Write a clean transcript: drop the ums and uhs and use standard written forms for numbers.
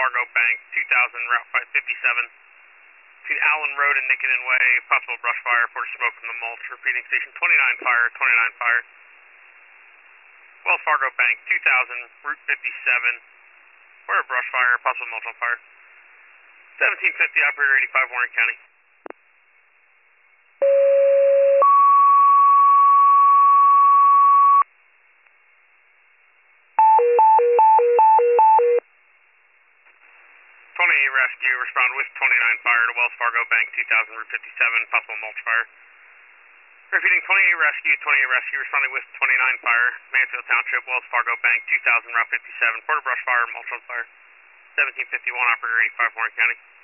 Fargo Bank, 2000, Route 557. Between Allen Road and Nickenden Way, possible brush fire, for smoke from the mulch. Repeating, station 29 fire, 29 fire. Wells Fargo Bank, 2000, Route 57. For a brush fire, possible mulch on fire. 1750, operator 85, Warren County. Rescue, respond with 29 fire to Wells Fargo Bank, 2000, Route 57, possible mulch fire. Repeating, 28 Rescue, responding with 29 fire, Mansfield Township, Wells Fargo Bank, 2000, Route 57, Porter brush fire, mulch on fire. 1751, operator 85, Warren County.